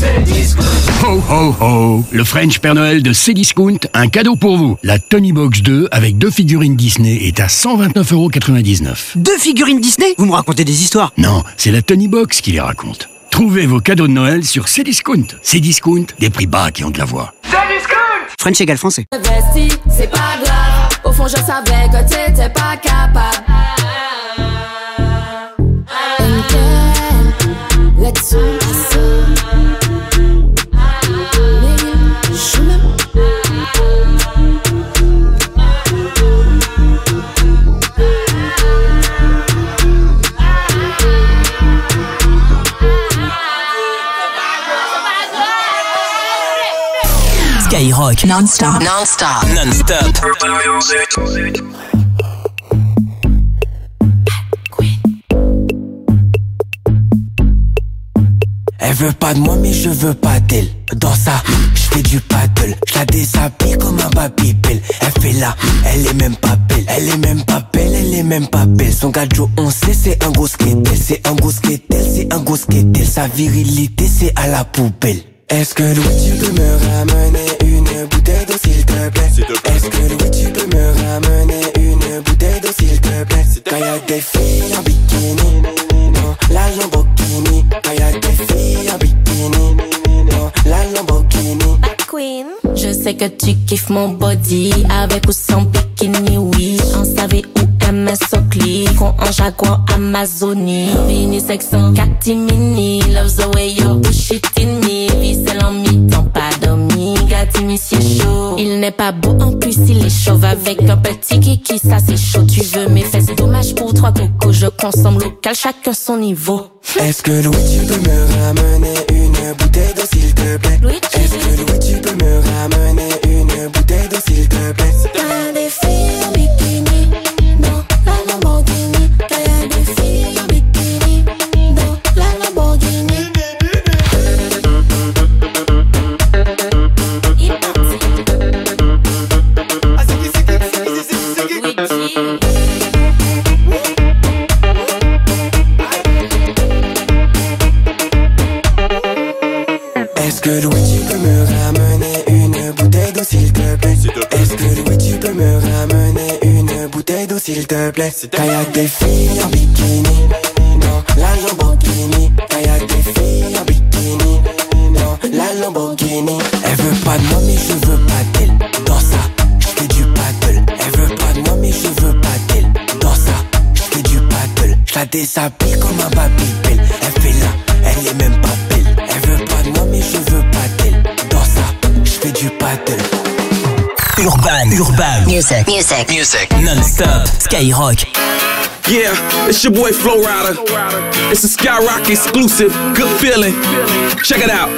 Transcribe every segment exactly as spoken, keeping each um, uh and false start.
Ho ho ho! Le French Père Noël de Cdiscount, un cadeau pour vous. La Tony Box deux avec deux figurines Disney est à cent vingt-neuf euros quatre-vingt-dix-neuf. Deux figurines Disney? Vous me racontez des histoires? Non, c'est la Tony Box qui les raconte. Trouvez vos cadeaux de Noël sur Cdiscount. Cdiscount, des prix bas qui ont de la voix. Cdiscount! French égale français. Investi, c'est pas grave. Au fond, je savais que t'étais pas capable. Let's go. Skyrock non-stop, non-stop, non-stop. Elle veut pas de moi mais je veux pas d'elle. Dans ça, je fais du paddle. Je la déshabille comme un babybel. Elle fait là, elle est même pas belle. Elle est même pas belle, elle est même pas belle. Son gadjo on sait c'est un gros skatel. C'est un gros skatel, c'est un gros skatel. Sa virilité c'est à la poubelle. Est-ce que Louis tu peux me ramener une bouteille d'eau s'il te plaît? Est-ce que Louis tu peux me ramener une bouteille d'eau s'il te plaît? Quand y'a des filles en bikini, non, la Lamborghini. Quand y'a des filles en bikini, non, la Lamborghini. Queen. Je sais que tu kiffes mon body, avec ou sans bikini, oui. En savez où M S au clic, on en Jaguar Amazonie. Vini sexant, catimini, loves the way you push it in me. Vissel en mi-temps, pas dormi, Gatimi c'est chaud. Il n'est pas beau en plus, il est chauve avec un petit kiki, ça c'est chaud. Tu veux mes fesses, dommage pour trois cocos, je consomme local, chacun son niveau. Est-ce que Louis tu peux me ramener une bouteille d'eau s'il te plaît? Est-ce que Louis tu peux me ramener une bouteille d'eau s'il te plaît? T'as des filles en bikini, non, la Lamborghini. T'as des filles en bikini, non, la Lamborghini. Est-ce que Louis tu peux me ramener une bouteille d'eau s'il te plaît? Est-ce que Louis tu peux me ramener une bouteille d'eau s'il te plaît? Quand y'a des filles en bikini, non, la Lamborghini. Quand y'a des filles en bikini, non, la Lamborghini. Elle veut pas de moi mais je veux pas d'elle. Dans ça, je fais du paddle. Elle veut pas de moi mais je veux pas d'elle. Dans ça, je fais du paddle. Je la déshabille comme un babybel. Elle fait là, elle est même pas belle. Elle veut pas de moi mais je veux pas d'elle. Dans ça, je fais du paddle. Urban, Urban, music, music, music, non-stop, Skyrock. Yeah, it's your boy Flo Rida. It's a Skyrock exclusive. Good feeling. Check it out.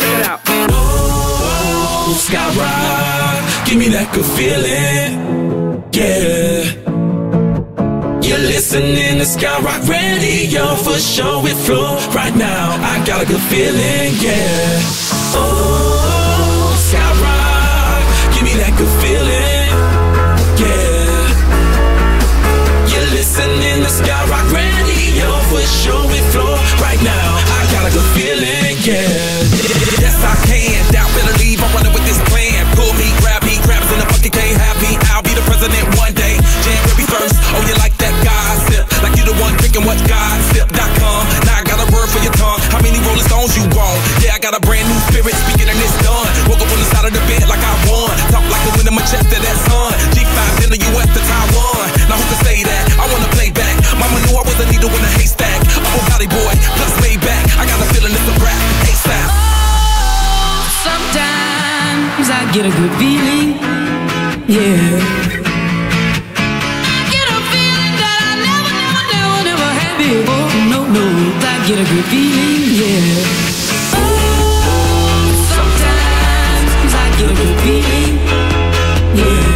Oh, Skyrock, give me that good feeling. Yeah. You're listening to Skyrock Radio for sure with Flo. Right now, I got a good feeling. Yeah. Oh, Skyrock, give me that good feeling. Yeah. You're listening to Skyrock Radio for sure with Flo. Right now, I got a good feeling, yeah. Yes, I can. Doubt, better leave. I'm running with this plan. Pull me, grab me, grabs in the bucket, can't have me. I'll be the president one day. January first. Oh, you like that gossip? Like you the one drinking what gossip dot com. Now I got a word for your tongue. How many Rolling Stones you want? Yeah, I got a brand new spirit speaking and it's done. Woke up on the side of the bed like I won. Talk like the wind in my chest to that sun. G five in the U S to Taiwan. Now who can say that? I wanna play back. Mama knew I was a needle in a haystack. I'm a body boy, plus way back. I got a feeling it's a rap. ASAP. Oh, sometimes I get a good feeling. Yeah. I get a feeling that I never, never, never, never had before. No, no, I get a good feeling. Yeah. Oh, sometimes I get a good feeling. Yeah.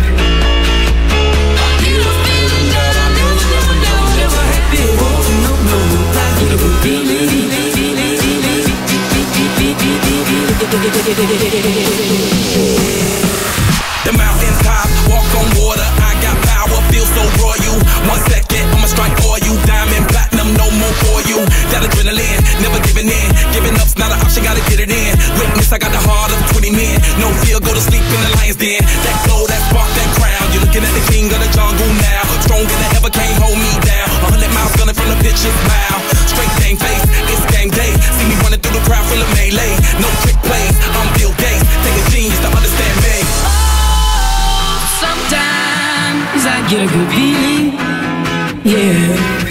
The mountain top, walk on water. I got power, feel so royal. One second, I'ma strike for you. Diamond, platinum, no more for you. That adrenaline, never giving in. Giving up's not an option, gotta get it it in. Witness, I got the heart of twenty men. No fear, go to sleep in the lion's den. That glow, that spark, that crown. You're looking at the king of the jungle now. Stronger than ever, can't hold me down. A hundred miles gunning from the pitcher's mouth. Straight game face, it's game day. See me running through the crowd full of melee. No trick plays, I'm Bill Gates. Take a genius to understand me. Oh, sometimes I get a good feeling, yeah.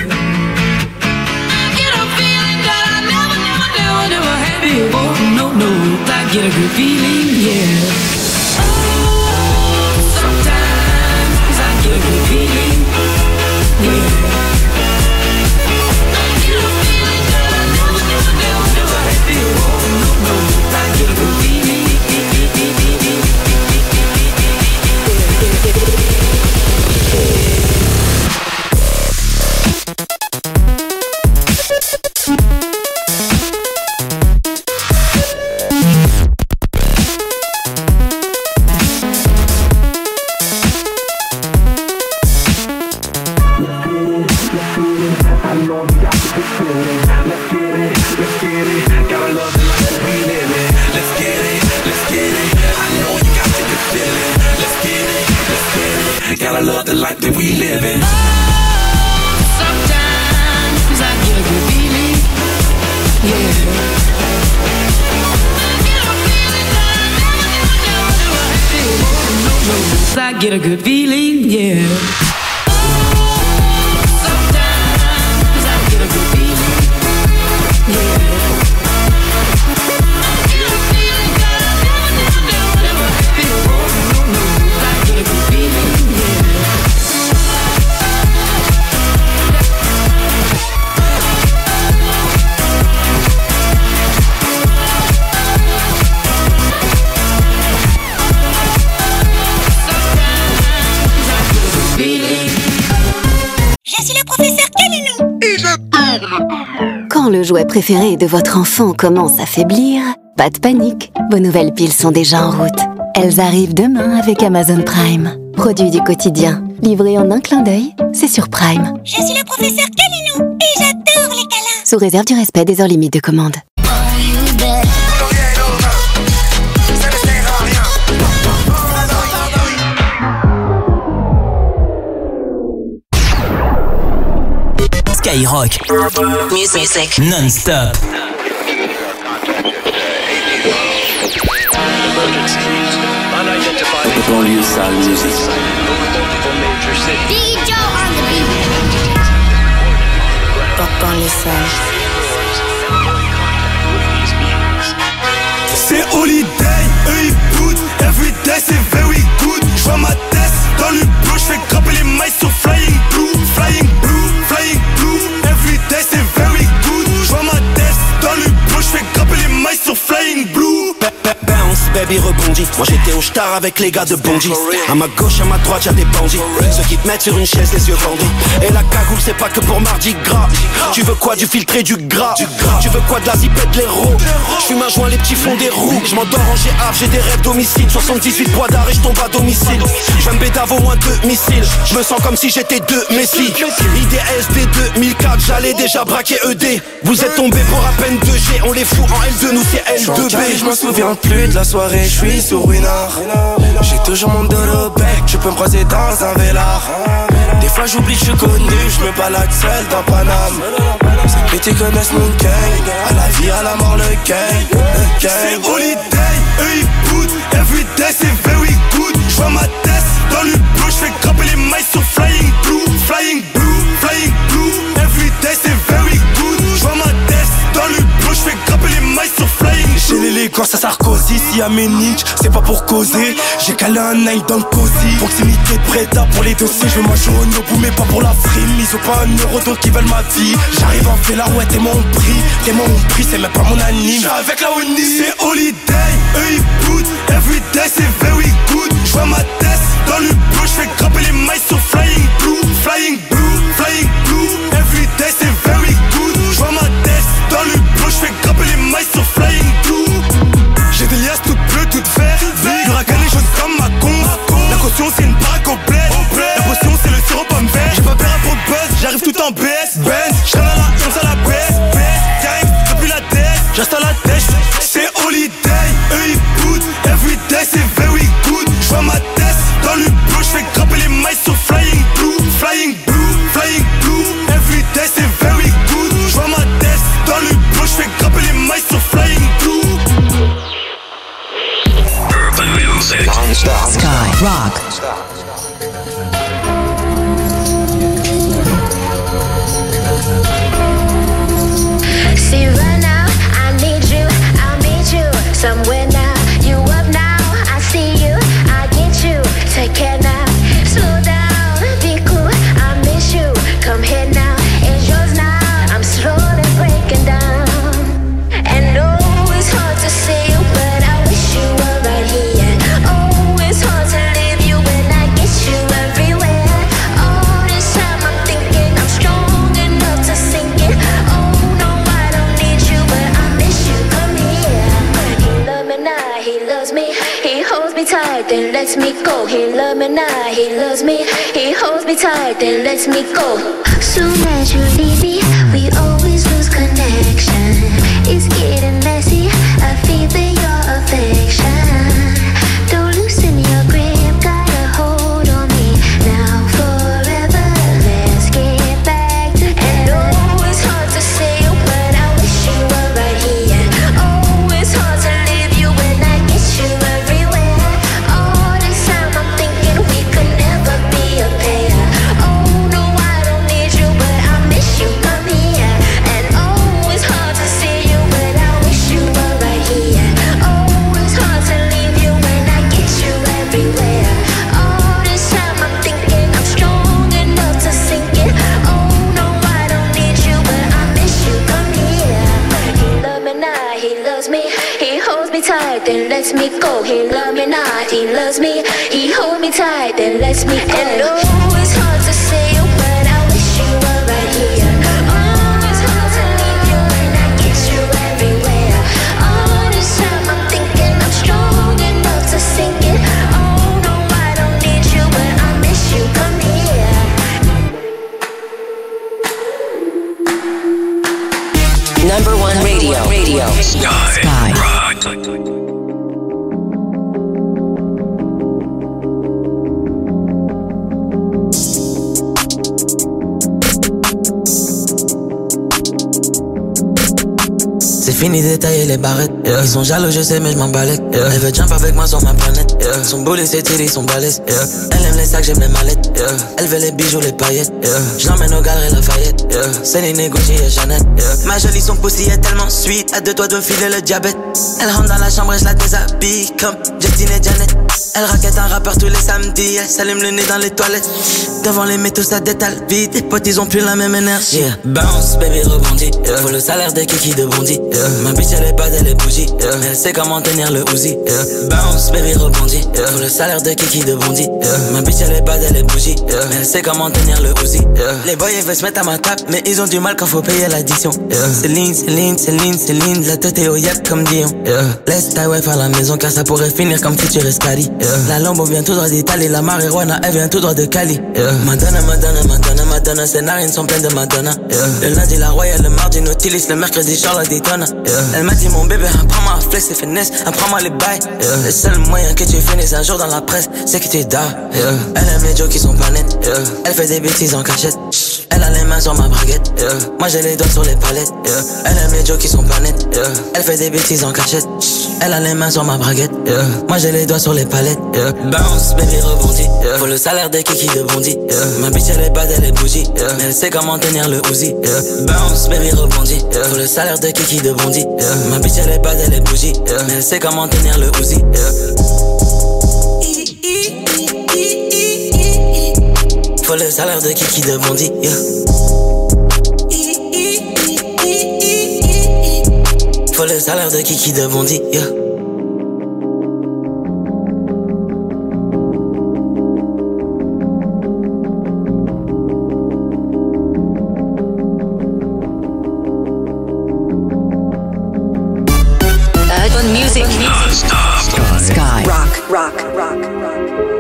Oh, no, no, I get a good feeling, yeah. Oh, sometimes I get a good feeling, yeah. I get a feeling that I never, never, never, never had before. Oh, no, no, I get a good feeling. Gotta love the life that we live in. Oh, sometimes I get a good feeling, yeah. I get a feeling that I never, never, never, never had before. No, no, I get a good feeling, yeah. Oh, sometimes I get a good feeling, yeah. I get a feeling that I never, never, never, never had before. No, no, I get a good feeling. Je suis le professeur Calinou. Et j'adore. Quand le jouet préféré de votre enfant commence à faiblir, pas de panique, vos nouvelles piles sont déjà en route. Elles arrivent demain avec Amazon Prime. Produit du quotidien, livré en un clin d'œil, c'est sur Prime. Je suis le professeur Calinou et j'adore les câlins. Sous réserve du respect des heures limites de commande. Skyrock. Music. Non-stop. Banlieue sale musique. D J on the beat. Banlieue sale. C'est holiday, eux ils boutent. Everyday c'est very good. J'vois ma tête dans le bleu. J'fais grimper les mailles sur Flying Blue. Flying Blue, Flying Blue. Everyday c'est very good. J'vois ma tête dans le bleu. J'fais grimper les mailles sur Flying Blue. Bounce, baby rebondit. Moi j'étais au star avec les gars de Bondy. À ma gauche, à ma droite, y'a des bandits. Ceux qui te mettent sur une chaise, les yeux bandits. Et la cagoule, c'est pas que pour Mardi Gras. Tu veux quoi, du filtré, du gras? Tu veux quoi, de la zipette, de l'héros? J'fume un joint, les petits font des roues. J'm'endors en G A F, j'ai des rêves d'homicide. soixante-dix-huit poids d'arrêt, j'tombe à domicile. J'aime bédave au moins deux missiles. J'me sens comme si j'étais deux Messi. I D S D deux mille quatre, j'allais déjà braquer E D. Vous êtes tombés pour à peine deux G. On les fout en L deux, nous c'est L deux B. J'me souviens plus de la soirée, j'suis sur Winard. J'ai toujours mon dos au bec, tu peux me croiser dans un vélard. Des fois j'oublie que j'suis connu, j'me balade seul dans Paname. Ces petits connaissent mon gang, à la vie, à la mort, le gang, le gang. C'est holiday, eux ils boutent. Everyday c'est very good. J'vois ma tête dans le bleu. J'fais grimper les mailles sur Flying Blue. Flying Blue, Flying Blue. Everyday c'est very good. J'vois ma tête dans le bleu. J'fais grimper les mailles sur Flying Blue. J'ai l'élégance à Sarkozy, si y'a mes ninjas, c'est pas pour causer. J'ai calé un nail dans le cosy. Proximité de Preda pour les dossiers, je veux ma jaune au bout mais pas pour la frime. Ils ont pas un euro donc ils veulent ma vie. J'arrive en fait la ouais t'es mon prix. T'es mon prix, c'est même pas mon anime. J'suis avec la Winnie. C'est holiday, eux ils boutent. Everyday c'est very good. J'vois ma tête dans le bleu. J'fais grimper les mailles sur Flying Blue. Flying Blue, Flying Blue. Everyday c'est very good. J'vois ma tête dans le bleu. J'fais grimper les mailles sur Flying Blue. J'ai des liasses toutes bleues, toutes vertes. Huracan les choses comme ma con. La caution c'est une baraque complète. La potion c'est le sirop pomme vert. J'ai pas peur pour buzz, j'arrive tout en B S. Benz, j'traîne à la onze à la baisse. Gang, depuis la tête, j'installe la tête. C'est Rock. See right now, I need you, I'll meet you somewhere now. You up now, I see you, I get you. Take care now, slow down, be cool, I miss you. Come here now, it's yours now. I'm slowly breaking down. And oh, it's hard to see you, but I wish you were right here. Oh, it's hard to leave you when I get you everywhere. All this time I'm thinking I'm strong enough to sink it. Oh no, I don't need you, but I miss you. Come here. He loves me now, he loves me. He holds me tight, then lets me go. He loves me now, he loves me. He holds me tight, then lets me go. Soon as you leave me, we always lose connection. It's getting messy, I feel your affection. Don't loosen your grip, got a hold on me. Now forever, let's get back together. And oh, it's hard to say you, but I wish you were right here. Oh, it's hard to leave you when I get you everywhere. All this time I'm thinking we could never be a pair. Oh no, I don't need you, but I miss you. Come here. And oh, it's hard to see you, but I wish you were right here. Oh, it's hard to leave you when I get you everywhere. All this time I'm thinking I'm strong enough to sink it. Oh no, I don't need you, but I miss you. Come here. He loves me now, he loves me. He holds me tight, then lets me go. He loves me now, he loves me. He holds me tight, then lets me go. And oh, it's hard to say you, but I wish you were right here. Oh, it's hard to leave you when I get you everywhere. All this time I'm thinking I'm strong enough to sink it. Oh no, I don't need you, but I miss you. Come here. Number one radio. Radio. Sky. Sky. C'est fini d'étailler les barrettes, yeah. Ils sont jaloux, je sais, mais je m'en balèque, yeah. Elle veut jump avec moi sur ma planète, yeah. Son boulet, ses titties sont balèzes, yeah. Elle aime les sacs, j'aime les mallettes, yeah. Elle veut les bijoux, les paillettes, yeah. Je l'emmène au galeries Lafayette, yeah. Céline et Gucci et Chanel, yeah. Ma jolie, son pussy est tellement sweet, à deux doigts de filer le diabète. Elle rentre dans la chambre et je la déshabille comme Justine et Janet. Elle raquette un rappeur tous les samedis, elle s'allume le nez dans les toilettes. Devant les métaux, ça détale vite, les potes, ils ont plus la même énergie, yeah. Bounce, baby, rebondit, yeah. Faut le salaire de Kiki de Bondy, yeah. Ma bitch, elle est pas elle est bougie, yeah. Mais elle sait comment tenir le Uzi, yeah. Bounce, baby, rebondit, yeah. Faut le salaire de Kiki de Bondy, yeah. Ma bitch, elle est pas elle est bougie, yeah. Mais elle sait comment tenir le Uzi, yeah. Les boys, ils veulent se mettre à ma table, mais ils ont du mal quand faut payer l'addition, yeah. Céline, Céline, Céline, Céline, la tête est au yap comme Dion, yeah. Laisse ta wife à la maison car ça pourrait finir comme Future Escali, yeah. La Lambo vient tout droit d'Italie, la marijuana, elle vient tout droit de Cali, yeah. Madonna, Madonna, Madonna, Madonna, ses narines sont pleines de Madonna, yeah. Le lundi, la Royale, le mardi, Nautilus, le mercredi, Charlotte Daytona, yeah. Elle m'a dit mon bébé, apprends-moi à flex et finesse, apprends-moi les bails, yeah. Le seul moyen que tu finisses un jour dans la presse, c'est que tu dors, yeah. Elle aime les jokes qui sont pas nets, yeah. Elle fait des bêtises en cachette, elle a les mains sur ma braguette, yeah. Moi j'ai les doigts sur les palettes, yeah. Elle aime les jokes qui sont pas nets, yeah. Elle fait des bêtises en cachette, elle a les mains sur ma braguette, yeah. Moi j'ai les doigts sur les palettes, yeah. Bounce, baby, rebondit, yeah. Faut le salaire de Kiki de Bondy, yeah. Ma bitch elle est bad, elle est bougie, yeah. Mais elle sait comment tenir le Uzi, yeah. Bounce, baby, rebondit, yeah. Faut le salaire de Kiki de Bondy, yeah. Ma bitch elle est bad, elle est bougie, yeah. Mais elle sait comment tenir le Uzi, yeah. Faut le salaire de Kiki de Bondy, yeah. Faut le salaire de Kiki de Bondy, yeah. Music. Non-stop. Sky. Rock, rock, rock, rock.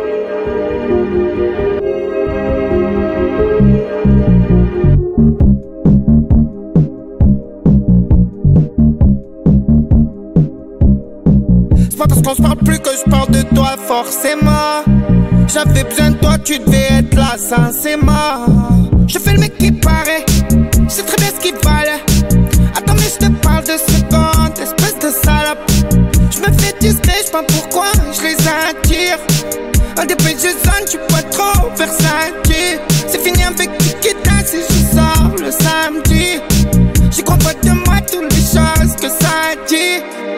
C'est pas parce qu'on se parle plus que je parle de toi forcément. J'avais besoin de toi, tu devais être là sincèrement. Je fais le mec qui paraît, je sais très bien ce qu'il valait. Attends mais je te parle de secondes, espèce de salope. Je me fais discret, je sais pas pourquoi je les attire. Parle des P G zone, j'suis pas trop versatile. C'est fini avec Tikita si je sors le samedi. J'y crois pas de moi toutes les choses que ça dit.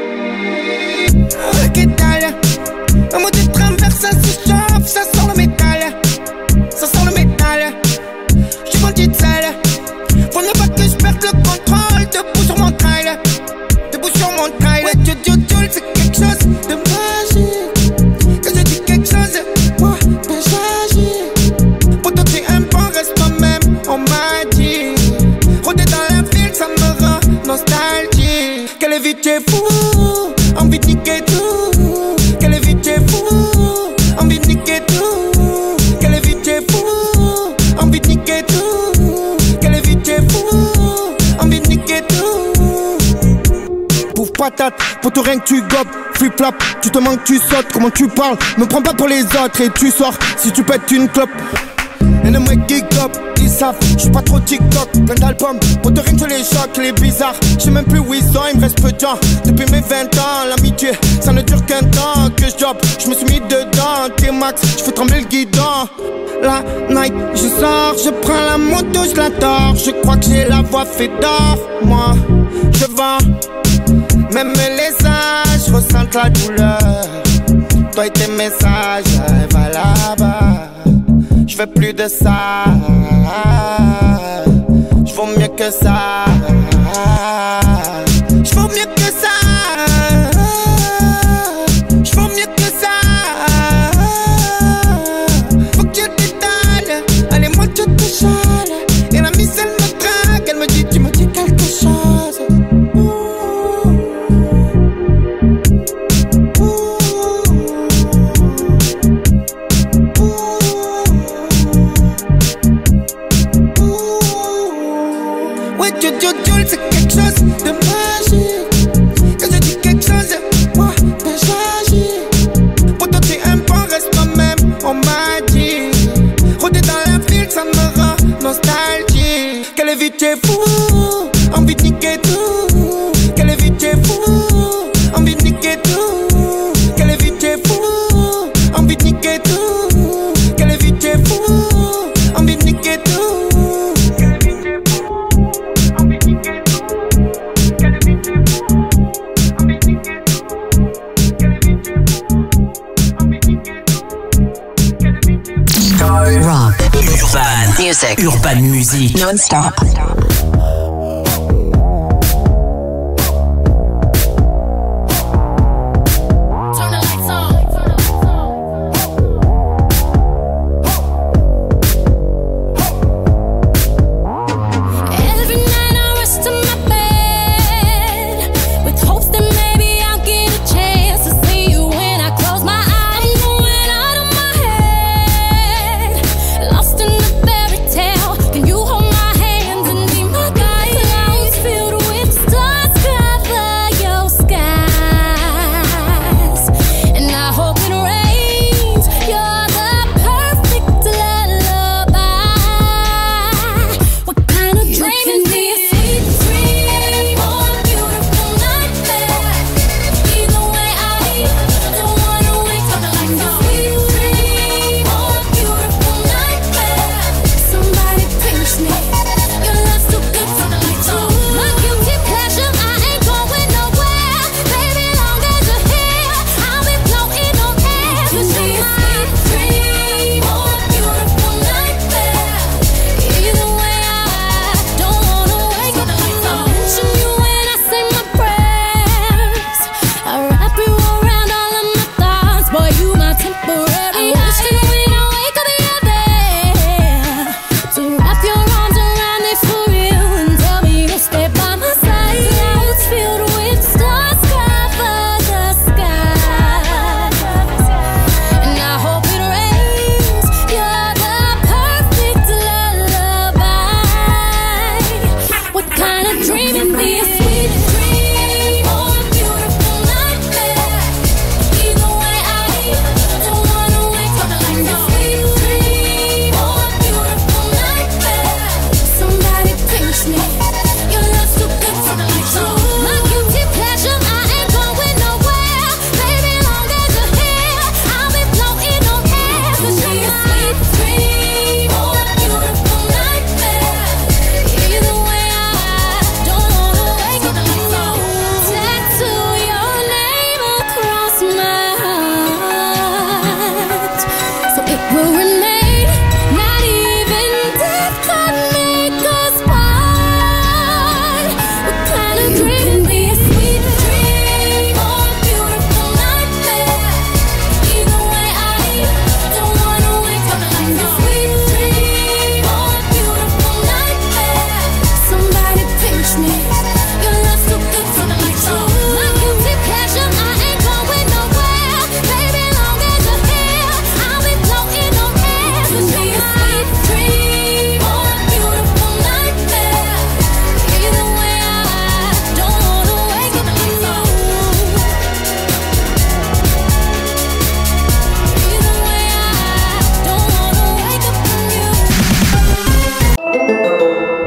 Ok, t'as un mot de traverse, ça se chauffe, ça sent le métal. Ça sent le métal. J'suis bandit de sale. Faut ne pas que j'perde le contrôle. Debout sur mon trail. Debout sur mon trail. Ouais, tu, tu, tu, c'est quelque chose de magique. Quand je dis quelque chose, moi, ben j'agis. Pourtant t'es un bon, reste toi-même, on m'a dit. Rôder dans la ville, ça me rend nostalgique. Quelle vie t'es fou, envie de niquer tout. Quelle vie t'es fou, envie de niquer tout. Quelle vie t'es fou, envie de niquer tout. Quelle vie t'es fou, envie de niquer tout. Pauvre patate, pour tout rien que tu gobes. Flip-flap, tu te manques, tu sautes. Comment tu parles, me prends pas pour les autres. Et tu sors, si tu pètes une clope. Et ne me geek up, ils savent, j'suis pas trop TikTok. Plein d'albums, pour te rien que je les choque, les bizarres. J'sais même plus où ils sont, il me reste peu de temps. Depuis mes vingt ans, l'amitié, ça ne dure qu'un temps. Que j'job, j'me suis mis dedans. T-Max, j'fais trembler le guidon. La night, je sors, je prends la moto, je la tords. Je crois que j'ai la voix fait d'or. Moi, je vends, même les âges ressentent la douleur. Toi et tes messages, va là-bas. Je veux plus de ça. Je vaux mieux que ça. Je vaux mieux que ça. Je vaux mieux que ça. Faut que je t'étale. Allez, moi je te chale. Et la mise elle me traque. Elle me dit, tu me dis quelque chose. C'est quelque chose de magique. Quand je dis quelque chose, moi, ben j'agis. Pourtant t'es un bon, reste toi-même, on m'a dit. Rôder dans la ville, ça me rend nostalgique. Quelle vie t'es fou, envie de niquer tout. Quelle vie t'es fou, envie de niquer tout. Quelle vie t'es fou, envie de niquer tout. Quelle vie t'es fou, envie de niquer tout. Rock, urban music, urban music, non-stop. Lost in the fairy tale, can you hold my hands and be my guide?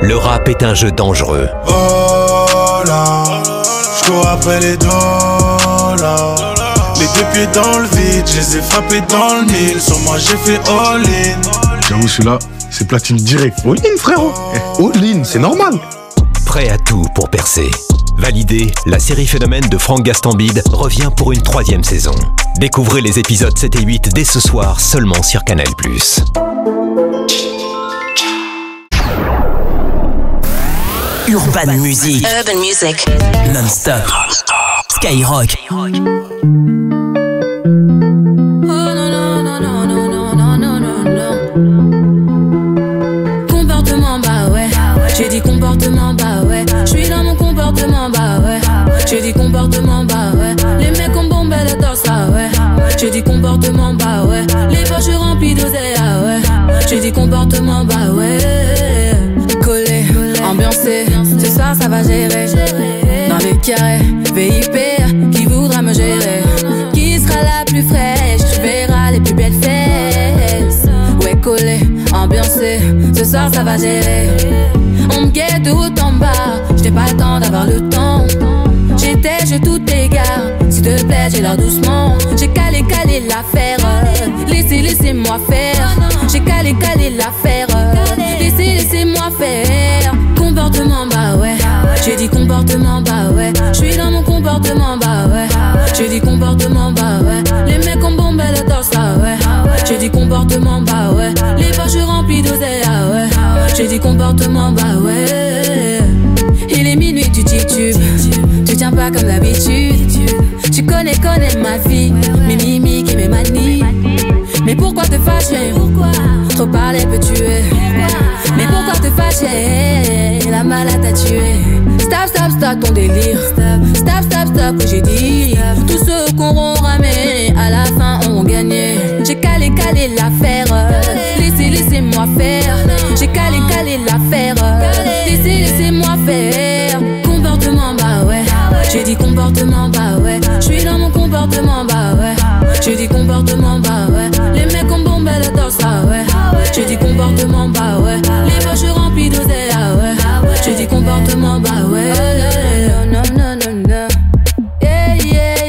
Le rap est un jeu dangereux. Oh là, je cours après les dollars. Les deux pieds dans le vide, je les ai frappés dans le mille. Sur moi j'ai fait all-in. J'avoue celui-là, c'est platine direct. All-in frérot, all-in, c'est normal. Prêt à tout pour percer. Validé, la série Phénomène de Franck Gastambide revient pour une troisième saison. Découvrez les épisodes sept et huit dès ce soir seulement sur Canal plus. Urban Music. Urban Music. Non-stop. Skyrock. Comportement, bah ouais. J'ai dit comportement, bah ouais. J'suis dans mon comportement, bah ouais. J'ai dit comportement, bah ouais. Les mecs ont bombé le torse, ah ouais. J'ai dit comportement, bah ouais. Les poches remplies d'oseille, ah ouais. J'ai dit comportement, bah ouais. Collé, ambiancé, ce soir ça va gérer. Dans les carrés, V I P, qui voudra me gérer? Qui sera la plus fraîche? Tu verras les plus belles fesses. Ouais, collé, ambiancé, ce soir ça va gérer. On me guette tout en bas, j'n'ai pas le temps d'avoir le temps. J'étais, je tout égare, s'il te plaît, j'ai l'air doucement. J'ai calé, calé l'affaire, laissez, laissez-moi faire. J'ai calé, calé l'affaire, laissez, laissez-moi faire. Comportement, bah ouais. J'ai dit comportement, bah ouais. J'suis dans mon comportement, bah ouais. J'ai dit comportement, bah ouais. Les mecs ont bombé le torse, ah ouais. J'ai dit comportement, bah ouais. Les poches remplies d'oseille, ah ouais. J'ai dit comportement, bah ouais. Il est minuit, tu titubes. Tu tiens pas comme d'habitude. Tu connais, connais ma vie, mes mimiques et mes manies. Mais pourquoi te fâcher? Trop parler peut tuer. Mais pourquoi te fâcher? La malade t'a tué. Stop, stop, stop ton délire. Stop, stop, stop que j'ai dit. Tous ceux qu'on aura ramé, à la fin ont gagné. J'ai calé, calé l'affaire. Laissez, laissez-moi faire. J'ai calé, calé l'affaire. Laissez, laissez-moi faire. Comportement, bah ouais. J'ai dit comportement, bah ouais. J'suis dans mon comportement, bah ouais. J'ai dit comportement, bah ouais. Les mecs ont bombé le torse, ah ouais. J'ai dit comportement, bah ouais. Les poches remplies d'oseille, ah ouais. J'ai dit comportement, bah ouais. Non, non, non, non. Yeah, yeah,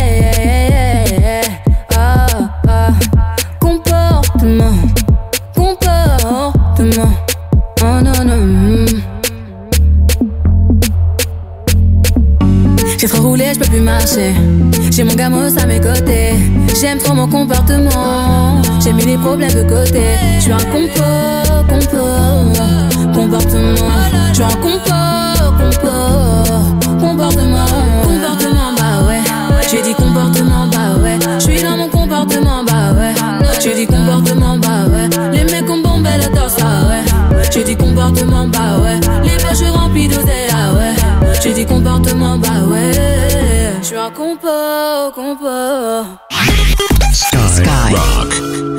yeah, yeah. Ah, ah. Comportement, comportement. Oh non, non. J'ai trop roulé, je peux plus marcher. J'ai mon gamos à mes côtés. J'aime trop mon comportement. J'ai mis les problèmes de côté. Je suis un compo, compo, comportement. Je suis un compo, compo, comportement. Comportement, bah ouais. J'ai dit comportement, bah ouais. Je suis dans mon comportement, bah ouais. J'ai dit comportement, bah ouais. Les mecs ont bombé le torse, ah ouais. J'ai dit comportement, bah ouais. Les poches remplies d'oseille, ah ouais. J'ai dit comportement, bah ouais. Je suis un compo, compo. Sky Rock.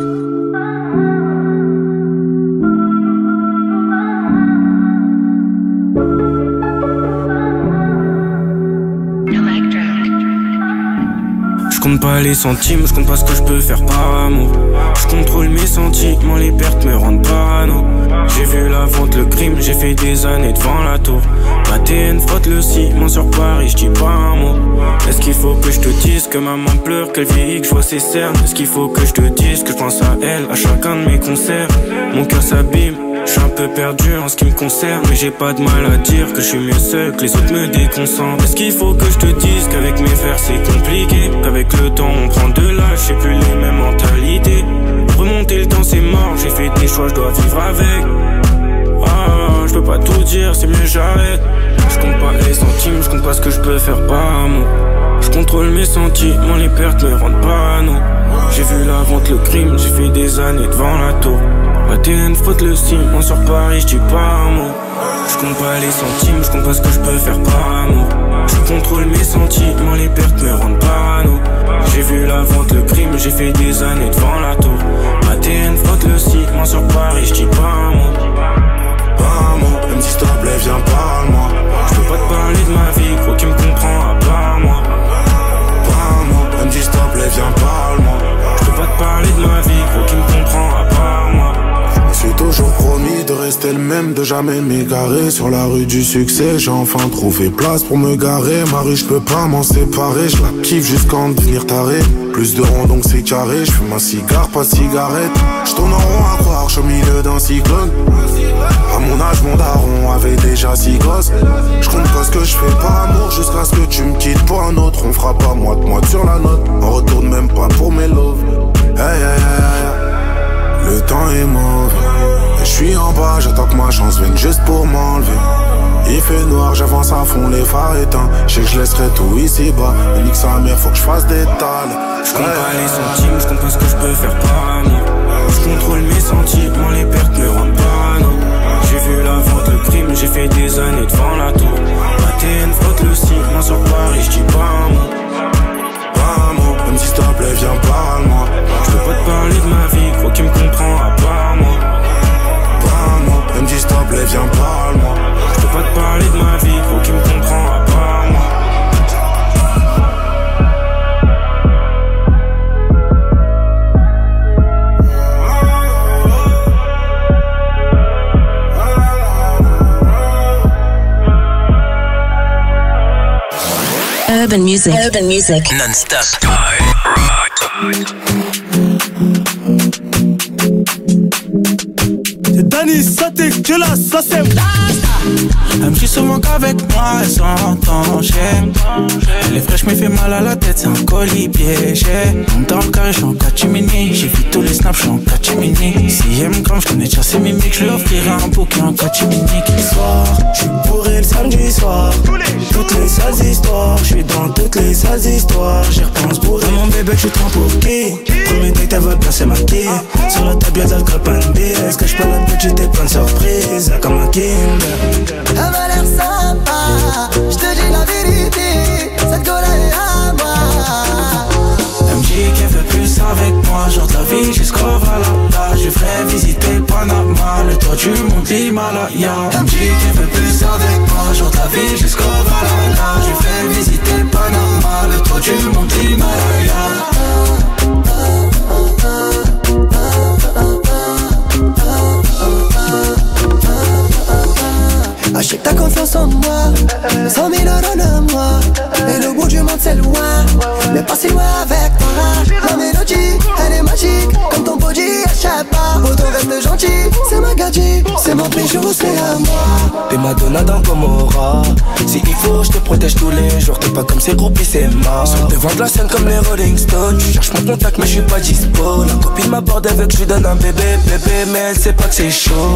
Je compte pas les centimes, je compte pas ce que je peux faire par amour. Je contrôle mes sentiments, les pertes me rendent parano. J'ai vu la vente, le crime, j'ai fait des années devant la tour. Ma T N frotte le ciment sur Paris, je dis pas un mot. Est-ce qu'il faut que je te dise que maman pleure, qu'elle vieillit, que je vois ses cernes? Est-ce qu'il faut que je te dise que je pense à elle, à chacun de mes concerts? Mon cœur s'abîme, je suis un peu perdu en ce qui me concerne. Mais j'ai pas de mal à dire que je suis mieux seul, que les autres me déconcentrent. Est-ce qu'il faut que je te dise qu'avec mes frères c'est compliqué, qu'avec le temps on prend de l'âge, j'ai plus les mêmes mentalités. Remonter le temps c'est mort, j'ai fait des choix, je dois vivre avec. Ah, je peux pas tout dire, c'est mieux j'arrête. Je compte pas les centimes, je compte pas ce que je peux faire par amour. Je contrôle mes sentiments, les pertes me rendent parano. J'ai vu la vente, le crime, j'ai fait des années devant la tour. Ma T N frotte le ciment sur Paris, je dis pas un mot. Je compte pas les centimes, je compte pas ce que je peux faire par amour. Je contrôle mes sentiments, les pertes me rendent parano. J'ai vu la vente, le crime, j'ai fait des années devant la tour. Ma T N frotte le ciment sur Paris, je dis pas un mot. Pas un mot, elle me dit s'il te plaît, viens parle-moi. Je peux pas te parler de ma vie, gros qui me comprend à part moi. Pas un mot, elle me dit s'il te plaît, viens parle-moi. Je peux pas te parler de ma vie, gros qui me comprend à part moi. Je me suis toujours promis de rester resté le même, de jamais m'égarer. Sur la rue du succès, j'ai enfin trouvé place pour me garer. Marie, je peux pas m'en séparer, je la kiffe jusqu'à en devenir taré. Plus de ronds donc c'est carré, je fume un cigare, pas de cigarette. Je tourne en rond à croire, je suis au milieu d'un cyclone. À mon âge, mon daron avait déjà six gosses. Je compte pas ce que je fais par amour, jusqu'à ce que tu me quittes pour un autre. On fera pas moite-moite sur la note, on retourne même pas pour mes loves. Hey, hey, hey, hey. Le temps est mauvais, et je suis en bas, j'attends que ma chance vienne juste pour m'enlever. Il fait noir, j'avance à fond, les phares éteints. Je sais que je laisserai tout ici bas. Mais nique sa mère, faut que je fasse des tales. Je compte pas les centimes, je compte pas ce que je peux faire par amour. Je contrôle mes sentiments, les pertes me rendent parano. J'ai vu la vente, le crime, j'ai fait des années devant la tour. Ma T N frotte le cycle, moi sur Paris, j'dis pas un mot. Pas un mot, même si s'il te plaît, viens parle-moi. Je peux pas te parler de ma vie, quoi qu'il me comprend à part moi. Pas un mot, même si s'il te plaît, viens parle-moi. Je peux pas te parler de ma vie, quoi qu'il me comprend à part moi. Urban music. Urban music. Non-stop. C'est Danny Saté que la saucème. Elle me dit souvent qu'avec moi elle s'entend, j'aime. Elle est fraîche mais fait mal à la tête, c'est un colis piégé. Monte dans le carré, j'suis en catimini. J'ai vu tous les snaps, j'suis en catimini. Si elle me comme j'connais déjà ses mimiques, j'lui offrirai un bouquet en catimini. Soir, j'suis bourré le samedi soir. Toutes les sales histoires, j'suis dans toutes les sales histoires. J'y repense bourré. Mon bébé, tu te prends pour qui? Premier date, elle veut bien se maquiller. Sur la table, y'a de l'alcool, pas une bière. Est-ce que j'peux la tête, j'étais plein de surprises. Comme un king. Elle m'a l'air sympa, je te dis la vérité, cette go là est à moi. Elle me dit qu'elle veut plus avec moi, genre de la vie jusqu'au Valhalla. Je ferai visiter Panama, le toit du monde l'Himalaya. Elle me dit qu'elle veut plus avec moi, genre de la vie jusqu'au Valhalla. Je ferai visiter Panama, le toit du monde l'Himalaya. Ah, je sais que t'as confiance en moi, cent mille euros de moi. Et le bout du monde c'est loin, mais pas si loin avec toi. Ma mélodie, elle est magique, comme ton body, échappe pas. Autant reste gentil, c'est ma gadget, c'est mon bijou, c'est à moi. T'es Madonna dans Gomorrah. Si il faut, je te protège tous les jours. T'es pas comme ces groupies, c'est mort. Sur devant de la scène comme les Rolling Stones. Je cherche mon contact, mais je suis pas dispo. La copine m'aborde avec, je lui donne un bébé, bébé, mais elle sait pas que c'est chaud.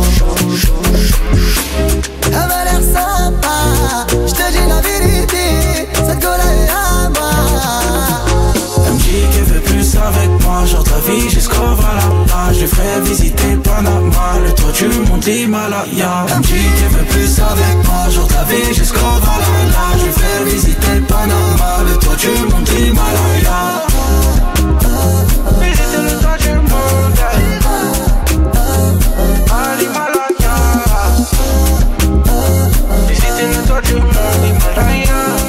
Elle m'a l'air sympa, je te dis la vérité, cette go là est à moi. Elle me dit qu'elle veut plus avec moi, genre de la vie jusqu'au Valhalla. Je ferai visiter Panama, le toit du monde l'Himalaya. Elle me dit qu'elle veut plus avec moi, genre de la vie jusqu'au Valhalla. Je ferai visiter Panama, le toit du monde l'Himalaya. Visiter le toit du monde, à l'Himalaya. Visiter le toit du monde, l'Himalaya.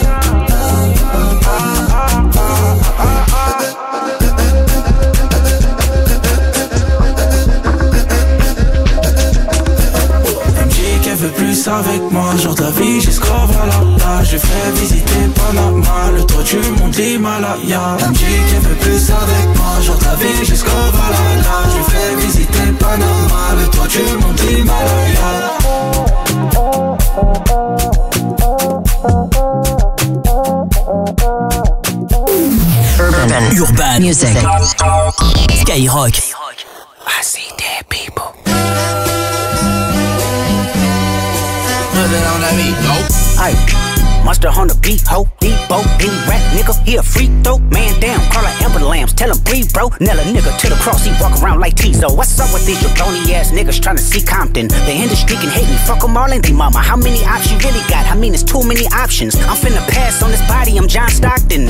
Plus avec moi, genre de la vie jusqu'au Valhalla. Je ferai visiter Panama, le toit du monde l'Himalaya. Elle me dit qu'elle veut plus avec moi, genre de la vie jusqu'au Valhalla. Je ferai visiter Panama, le toit du monde l'Himalaya. Urban, Urban Music. Skyrock. I see dead people. Aye, monster on the beat, ho, Debo, any rap nigga, he a free throw. Man down, call her Amber Lambs, tell him breathe, bro. Nail a nigga to the cross, he walk around like Tizo. What's up with these jabroni ass niggas trying to see Compton? The industry can hate me, fuck them all and they mama. How many options you really got? I mean, it's too many options. I'm finna pass on this body, I'm John Stockton.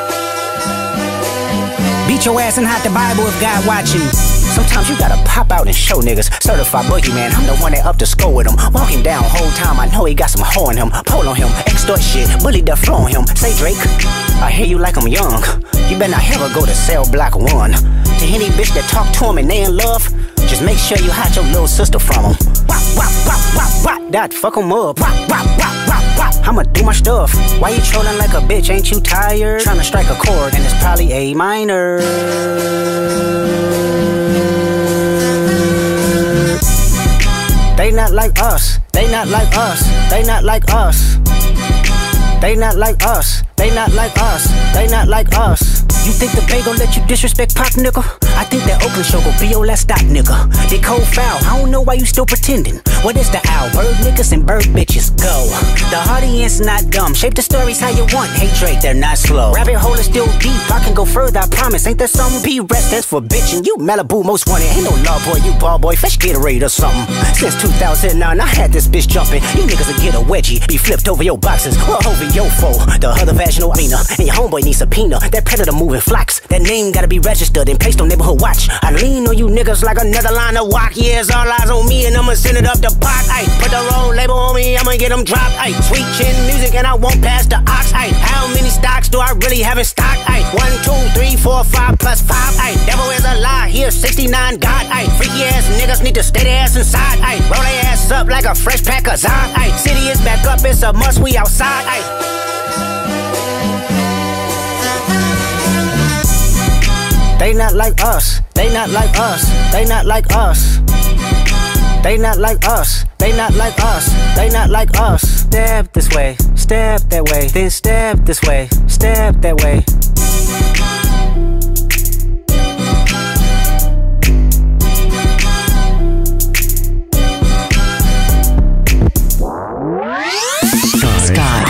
Beat your ass and hide the Bible if God watching. Sometimes you gotta pop out and show niggas. Certified boogeyman, I'm the one that up to score with him. Walking down whole time, I know he got some hoe in him. Pull on him, extort shit, bully the flow on him. Say Drake, I hear you like I'm young. You better not ever go to cell block one. To any bitch that talk to him and they in love, Just make sure you hide your little sister from them. Wop, wop, wop, wop, wop, that fuck them up. Wop, wop, wop, wop, wop, I'ma do my stuff. Why you trolling like a bitch, ain't you tired? Tryna strike a chord and it's probably A minor. They not like us, they not like us, they not like us. They not like us, they not like us, they not like us. You think the Bay gon' let you disrespect Pop, nigga? I think that Oakland show gon' be your last stop, nigga. They cold foul, I don't know why you still pretending. What is the owl? Bird niggas and bird bitches, go. The audience not dumb, shape the stories how you want. Hey Drake, they're not slow. Rabbit hole is still deep, I can go further, I promise. Ain't there some B-rest that's for bitchin'? You Malibu most wanted, ain't no law boy, you ball boy, fresh Gatorade or something. Since two thousand nine, I had this bitch jumping. You niggas will get a wedgie, be flipped over your boxes, or over your foe. The other vaginal arena, and your homeboy needs subpoena. That predator moving flocks, that name gotta be registered and placed on neighborhood watch. I lean on you niggas like another line of walk. Yeah, it's all eyes on me and I'ma send it up the pot. Ay, put the roll label on me, I'ma get them dropped. Ay, sweet chin music and I won't pass the ox. Ay, how many stocks do I really have in stock? Ay, one, two, three, four, five plus five. Ay, devil is a lie, here sixty-nine God. Ay, freaky ass niggas need to stay their ass inside. Ay, roll their ass up like a fresh pack of Zod. Ay, city is back up, it's a must, we outside. Ay. They not like us, they not like us, they not like us. They not like us, they not like us, they not like us. Step this way, step that way, then step this way, step that way. Sky.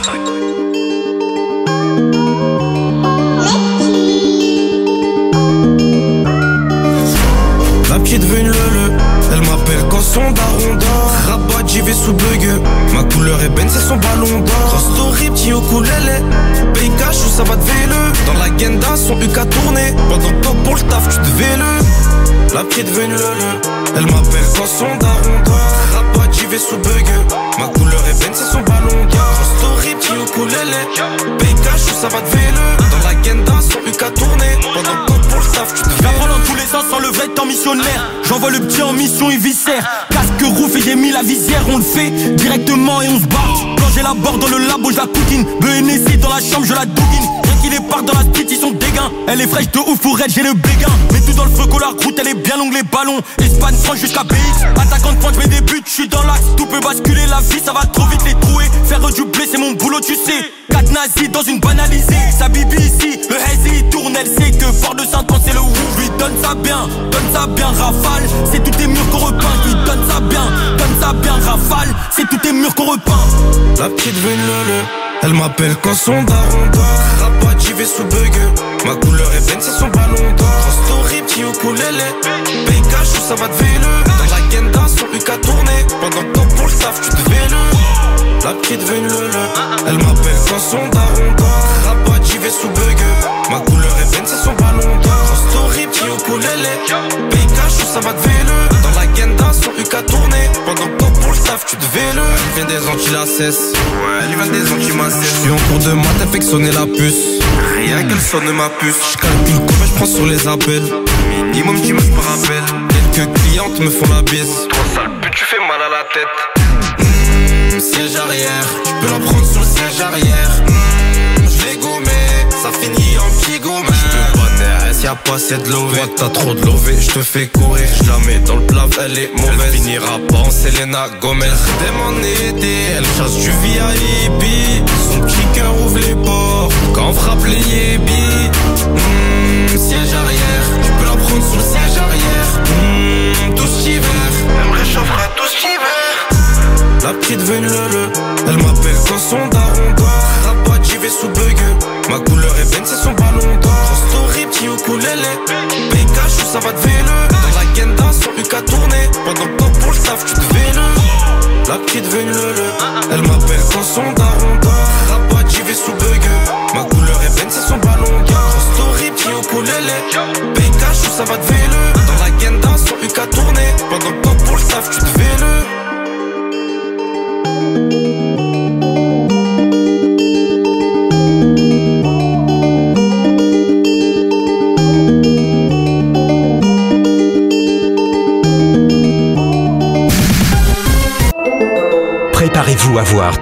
La petite veut une lele, elle m'appelle quand son daron dort. Rabat, j'y vais sous bug, ma couleur est Ben, c'est son ballon d'or. Cross story, petit ukulélé, paye cash ou ça va te vélo. Dans la genda, son U K tourné, pendant que toi pour le taf, tu devais le. La petite veut une lele, elle m'appelle quand son daron dort. Rabat, j'y vais sous bug, ma couleur est Ben, c'est son ballon d'or. Cross story, petit ukulélé, paye cash ou ça va te vélo. Dans la genda, son U K tourné, pendant que toi pour le taf, tu devais le. J'apprends dans tous les sens sans le vrai temps missionnaire. J'envoie le petit en mission, il viscère. Casque rouf et j'ai mis la visière. On le fait directement et on se barre. Quand j'ai la barre dans le labo, je la coquine. B N S I dans la chambre, je la douguine. Rien qu'il est part dans la street, ils sont dégains. Elle est fraîche de ouf pour elle, j'ai le béguin. Mets tout dans le feu, la route, elle est bien longue, les ballons. Espagne, France jusqu'à B X. Attaquant de pointe, je mets des buts, je suis dans l'axe. Tout peut basculer, la vie, ça va trop vite les trouer. Faire du blé, c'est mon boulot, tu sais. Quatre nazis dans une banalisée. Sa bibi ici, le hazy il tourne, elle sait que fort de cinq ans c'est le ouf. Lui donne ça bien, donne ça bien, rafale. C'est tous tes murs qu'on repeint. Lui donne ça bien, donne ça bien, rafale. C'est tous tes murs qu'on repeint. La petite veut une lele, elle m'appelle quand son daron dort. Rabat, j'y vais sous bug, ma couleur est Ben, c'est son ballon d'or. Cross story, petit ukulélé, paye cash ou ça va te vélo. Dans la genda, son U K tourné, pendant que toi pour le taf, tu devais le. La petite veut une lele, elle m'appelle quand son daron dort. Rabat, j'y vais sous bug, ma couleur est Ben, c'est son ballon d'or. Cross story, petit ukulélé, paye cash ou ça va te vélo. Dans la genda, son U K tourné, pendant que toi pour le taf, tu devais le. Elle vient des Antilles, la cesse, elle vient des Antilles, ma cesse. J'suis en cours de maths, elle fait que sonner la puce. Rien qu'elle sonne ma puce. J'calcule combien j'prends sur les appels. Minimum dix meufs par appel. Quelques clientes me font la bise. Toi sale pute, tu fais mal à la tête. Mmh, siège arrière, tu peux la prendre sur le siège arrière. Mmh, j'l'ai gommé, ça finit en petit gommé. J'peux pas nerf, y'a pas assez de lové. Toi t'as trop de lové, j'te fais courir. J'la mets dans le plat, elle est mauvaise. Elle finira pas en Selena Gomez. Redem en été, elle chasse du V I P. Son petit cœur ouvre les portes quand on frappe les yébis. Mmh, siège arrière, tu peux la prendre sur le siège arrière. Mmh, tout cet hiver, elle me réchauffera tout cet hiver. La petite veut une lele, elle m'appelle quand son daron dort. Rabat, j'y vais sous bug, ma couleur est Ben, c'est son ballon d'or. Cross story, petit ukulélé, paye cash ou ça va te vélo. Dans la genda, son U K tourné, pendant que toi pour le taf, tu devais le. La petite veut une lele, elle m'appelle quand son daron dort. Rabat, j'y vais sous bug, ma couleur est Ben, c'est son ballon d'or. Cross story, petit ukulélé, paye cash ou ça va te vélo. Dans la genda, son U K tourné, pendant que toi pour le taf, tu devais le.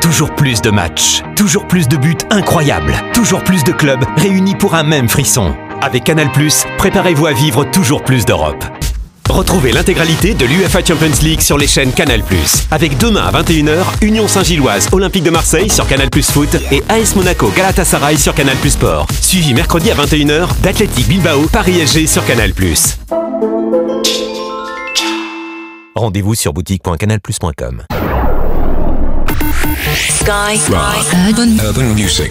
Toujours plus de matchs, toujours plus de buts incroyables, toujours plus de clubs réunis pour un même frisson. Avec Canal plus, préparez-vous à vivre toujours plus d'Europe. Retrouvez l'intégralité de l'U E F A Champions League sur les chaînes Canal plus. Avec demain à vingt et une heures, Union Saint-Gilloise Olympique de Marseille sur Canal plus Foot et A S Monaco Galatasaray sur Canal plus Sport. Suivi mercredi à vingt et une heures d'Athletic Bilbao Paris S G sur Canal plus. Rendez-vous sur boutique point canal plus point com. Sky Rock. Urban, Urban music.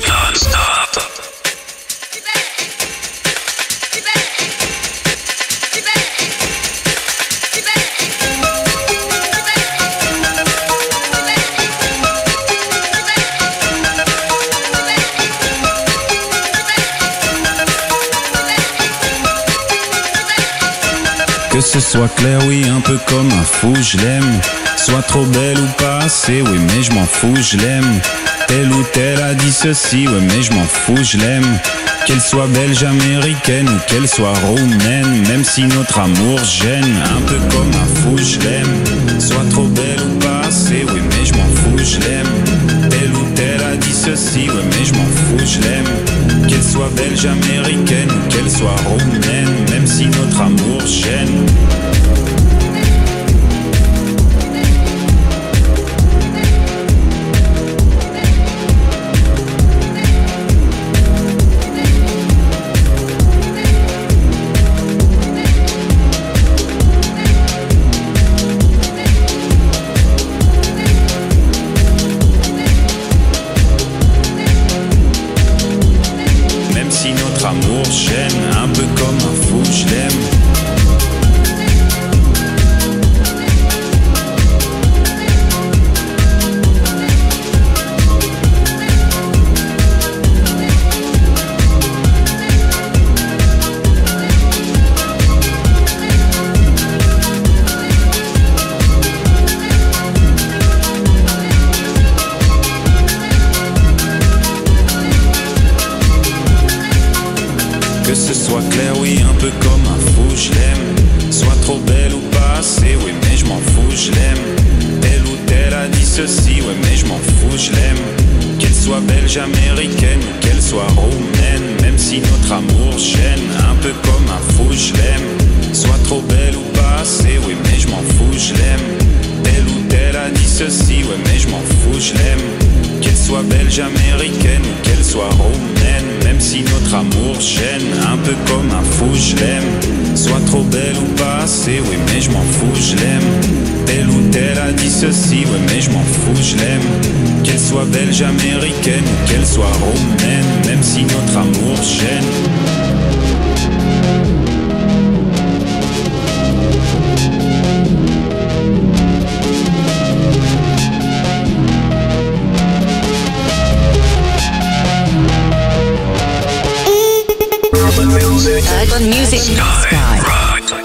Que ce soit clair, oui, un peu comme un fou, je l'aime. Soit trop belle ou pas assez, oui, mais je m'en fous, je l'aime. Telle ou telle a dit ceci, ouais, mais je m'en fous, je l'aime. Qu'elle soit belge, américaine ou qu'elle soit roumaine, même si notre amour gêne, un peu comme un fou, je l'aime. Soit trop belle ou pas assez, oui, mais je m'en fous, je l'aime. Telle ou telle a dit ceci, ouais, mais je m'en fous, je l'aime. Qu'elle soit belge, américaine ou qu'elle soit roumaine, même si notre amour gêne. Amour gêne, un peu comme un fou, je l'aime. Que ce soit clair, oui, un peu comme un fou, je l'aime. Soit trop belle ou pas assez, oui, mais je m'en fous, je l'aime. Telle ou telle a dit ceci, ouais, mais je m'en fous, je l'aime. Qu'elle soit belge, américaine ou qu'elle soit roumaine, même si notre amour gêne, un peu comme un fou, je l'aime. Soit trop belle ou pas assez, oui, mais je m'en fous, je l'aime. Telle ou telle a dit ceci, ouais, mais je m'en fous, je l'aime. Qu'elle soit belge, américaine ou qu'elle soit roumaine, même si notre amour gêne, un peu comme un fou, je l'aime. Soit trop belle ou pas assez, oui, mais je m'en fous, je l'aime. Telle ou telle a dit ceci, ouais, mais je m'en fous, je l'aime. Qu'elle soit belge, américaine ou qu'elle soit roumaine, même si notre amour gêne. Urban music. Sky Rock.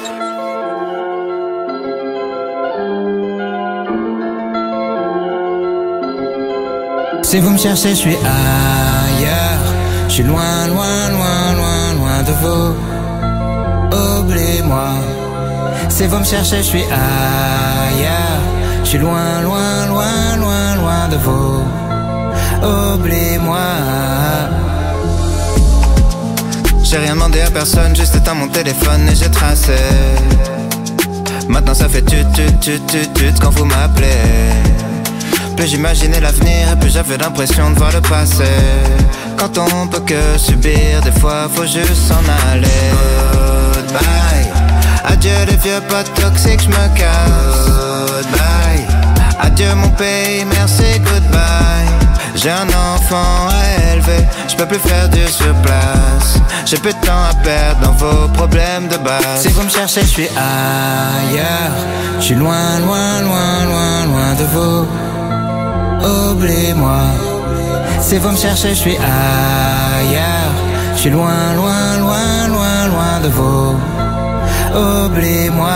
Si vous me cherchez, je suis ailleurs. Je suis loin, loin, loin, loin, loin de vous. Oubliez-moi. Si vous me cherchez, je suis ailleurs. Je suis loin, loin, loin, loin, loin de vous. Oubliez-moi. J'ai rien demandé à personne, juste éteint mon téléphone et j'ai tracé. Maintenant ça fait tut tut tut tut tut quand vous m'appelez. Plus j'imaginais l'avenir, plus j'avais l'impression de voir le passé. Quand on peut que subir, des fois faut juste s'en aller. Goodbye, adieu les vieux potes toxiques, j'me casse. Goodbye, adieu mon pays, merci, goodbye. J'ai un enfant à élever, je peux plus faire du surplace. J'ai plus de temps à perdre dans vos problèmes de base. Si vous me cherchez, je suis ailleurs. Je suis loin, loin, loin, loin, loin de vous. Oubliez-moi. Si vous me cherchez, je suis ailleurs. Je suis loin, loin, loin, loin, loin de vous. Oubliez-moi.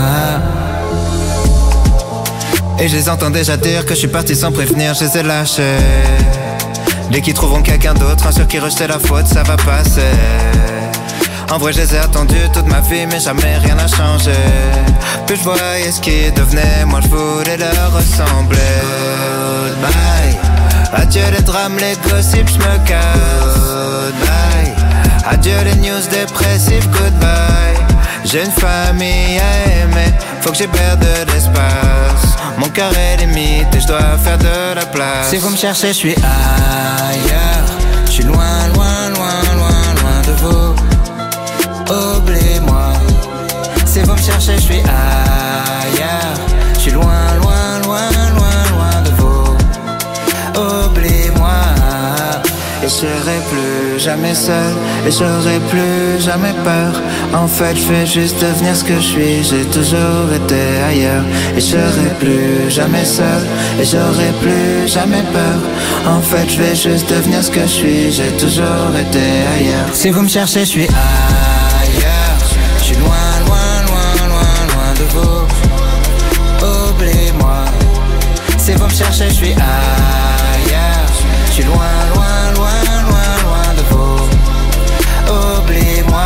Et je les entends déjà dire que je suis parti sans prévenir, je les ai lâchés. Dès qu'ils trouveront quelqu'un d'autre, un sur qui rejeter la faute, ça va passer. En vrai je les ai attendus toute ma vie, mais jamais rien n'a changé. Plus je voyais ce qu'ils devenaient, moi je voulais leur ressembler. Goodbye, Adieu les drames, les gossips, j'me casse. Goodbye. Adieu les news dépressives, goodbye. J'ai une famille à aimer, faut que j'ai perde de l'espace. Mon cœur est limite et je dois faire de la place. Si vous me cherchez, je suis ailleurs. Je suis loin, loin, loin, loin, loin de vous. Oubliez-moi. Si vous me cherchez, je suis ailleurs. Je suis loin, loin, loin, loin, loin de vous. Oublie-moi. Et je serai plus jamais seul. Et j'aurai plus jamais peur. En fait je vais juste devenir ce que je suis. J'ai toujours été ailleurs. Et je serai plus jamais seul. Et j'aurai plus jamais peur. En fait je vais juste devenir ce que je suis. J'ai toujours été ailleurs. Si vous me cherchez je suis ailleurs. Je suis loin, loin, loin, loin, loin de vous. Oubliez-moi. Si vous me cherchez je suis ailleurs. Je suis loin, loin, loin, loin, loin de vous. Oublie-moi.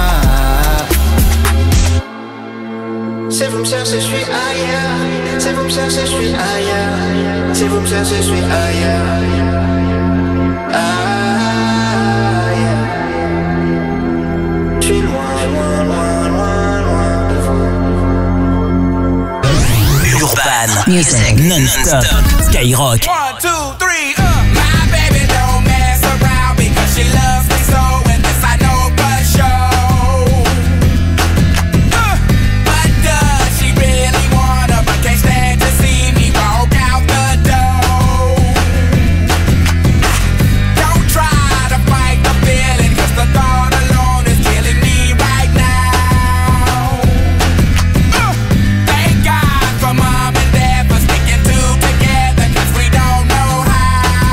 Si vous me cherchez, je suis ailleurs. Si vous me cherchez, je suis ailleurs. Si vous me cherchez, je suis ailleurs. Ailleurs. Je suis loin, loin, loin, loin, loin de vous. Urban Music Non-stop Skyrock. One, two, three, uh. My baby don't mess around because she loves me so, and this I know for sure. Uh, but does she really wanna, but can't stand to see me walk out the door? Don't try to fight the feeling, cause the thought alone is killing me right now. Uh, thank God for mom and dad for sticking two together, cause we don't know how.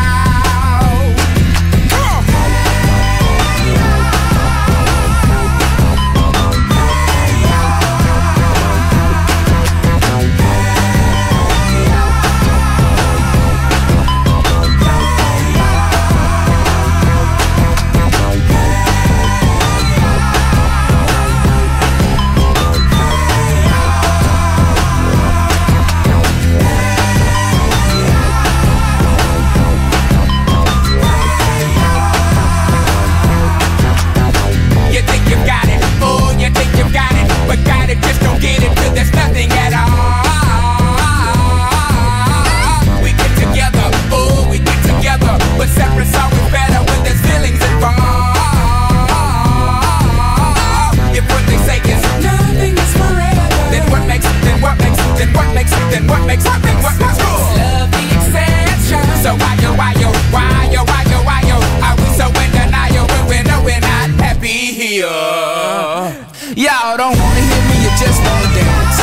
You think you've got it, oh, you think you've got it, but got it, just don't get it till there's nothing at all. We get together, oh, we get together, but separate's always better when there's feelings involved. If what they say is nothing is forever, then what makes, then what makes, then what makes, then what makes, then what makes love the exception? So why yo, why yo, why yo, why yo, why yo, are we so in denial when we know we're not happy here? Y'all don't wanna hear me, you just wanna dance.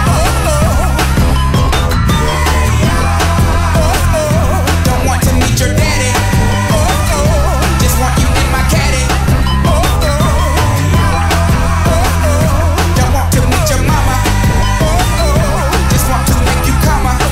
Don't want to meet your daddy. Just want you in my caddy. Don't want to meet your mama. Just want to make you come. I'm,